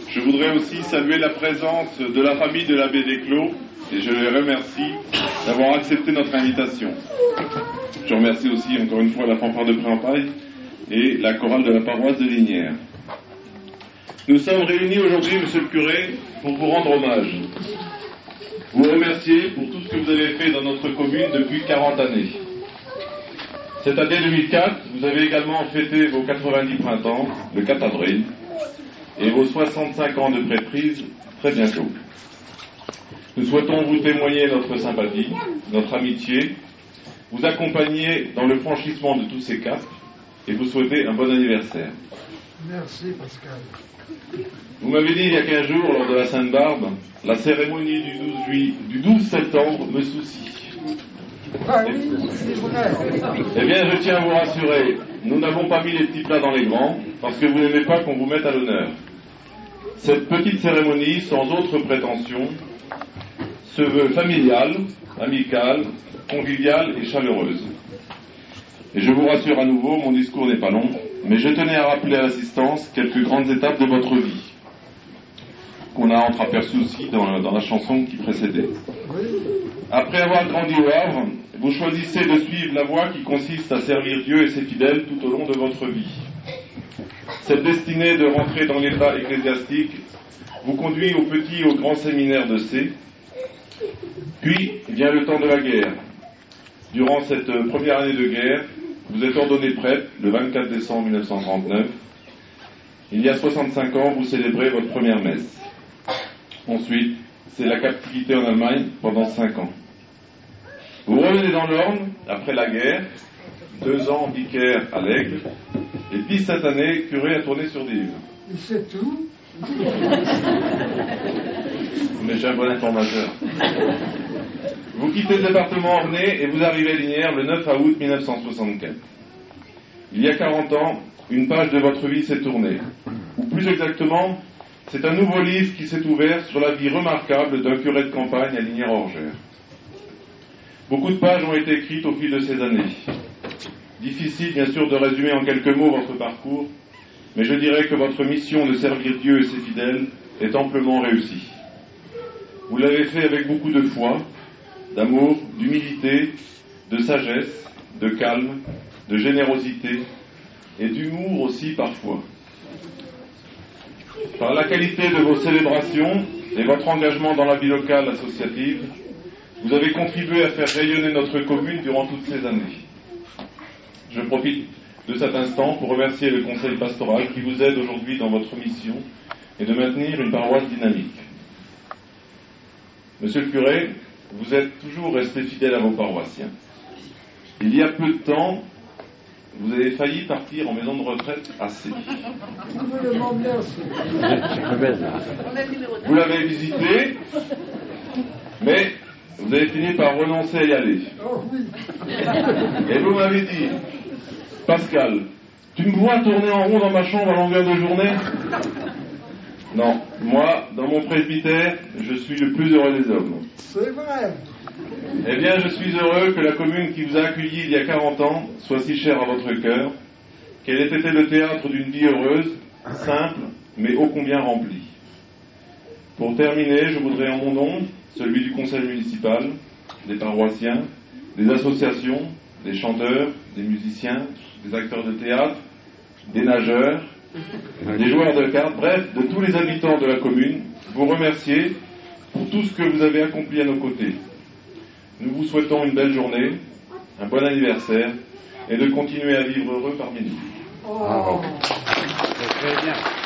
Je voudrais aussi saluer la présence de la famille de l'abbé Desclos et je les remercie d'avoir accepté notre invitation. Je remercie aussi encore une fois la fanfare de Préampaille et la chorale de la paroisse de Lignières. Nous sommes réunis aujourd'hui, monsieur le curé, pour vous rendre hommage. Vous remercier pour tout ce que vous avez fait dans notre commune depuis 40 années. Cette année 2004, vous avez également fêté vos 90 printemps, le 4 avril, et vos 65 ans de prêtrise très bientôt. Nous souhaitons vous témoigner notre sympathie, notre amitié, vous accompagner dans le franchissement de tous ces caps et vous souhaiter un bon anniversaire. Merci Pascal. Vous m'avez dit il y a 15 jours, lors de la Sainte-Barbe, la cérémonie du 12 septembre me soucie. Ah oui, c'est vrai. Eh bien, je tiens à vous rassurer, nous n'avons pas mis les petits plats dans les grands, parce que vous n'aimez pas qu'on vous mette à l'honneur. Cette petite cérémonie, sans autre prétention, se veut familiale, amicale, conviviale et chaleureuse. Et je vous rassure à nouveau, mon discours n'est pas long, mais je tenais à rappeler à l'assistance quelques grandes étapes de votre vie, qu'on a entreaperçues aussi dans la chanson qui précédait. Après avoir grandi au Havre, vous choisissez de suivre la voie qui consiste à servir Dieu et ses fidèles tout au long de votre vie. Cette destinée de rentrer dans l'état ecclésiastique vous conduit au petit et au grand séminaire de C. Puis vient le temps de la guerre. Durant cette première année de guerre, vous êtes ordonné prêtre le 24 décembre 1939. Il y a 65 ans, vous célébrez votre première messe. Ensuite, c'est la captivité en Allemagne pendant 5 ans. Vous revenez dans l'Orne après la guerre, 2 ans vicaire à l'Aigle, et 17 années curé à Tournai-sur-Dive. Et c'est tout. Mais j'ai un bon informateur. Vous quittez le département ornais et vous arrivez à Lignières le 9 août 1964. Il y a 40 ans, une page de votre vie s'est tournée. Ou plus exactement, c'est un nouveau livre qui s'est ouvert sur la vie remarquable d'un curé de campagne à Lignières-Orgères. Beaucoup de pages ont été écrites au fil de ces années. Difficile bien sûr de résumer en quelques mots votre parcours, mais je dirais que votre mission de servir Dieu et ses fidèles est amplement réussie. Vous l'avez fait avec beaucoup de foi, d'amour, d'humilité, de sagesse, de calme, de générosité et d'humour aussi parfois. Par la qualité de vos célébrations et votre engagement dans la vie locale associative, vous avez contribué à faire rayonner notre commune durant toutes ces années. Je profite de cet instant pour remercier le conseil pastoral qui vous aide aujourd'hui dans votre mission et de maintenir une paroisse dynamique. Monsieur le curé, vous êtes toujours resté fidèle à vos paroissiens. Il y a peu de temps, vous avez failli partir en maison de retraite à C. Vous l'avez visité, mais vous avez fini par renoncer à y aller. Et vous m'avez dit, Pascal, tu me vois tourner en rond dans ma chambre à longueur de journée? Non, moi, dans mon presbytère, je suis le plus heureux des hommes. C'est vrai. Eh bien, je suis heureux que la commune qui vous a accueilli il y a 40 ans soit si chère à votre cœur, qu'elle ait été le théâtre d'une vie heureuse, simple, mais ô combien remplie. Pour terminer, je voudrais en mon nom, celui du conseil municipal, des paroissiens, des associations, des chanteurs, des musiciens, des acteurs de théâtre, des nageurs, des joueurs de cartes, bref, de tous les habitants de la commune, vous remercier pour tout ce que vous avez accompli à nos côtés. Nous vous souhaitons une belle journée, un bon anniversaire et de continuer à vivre heureux parmi nous. Oh. Très bien.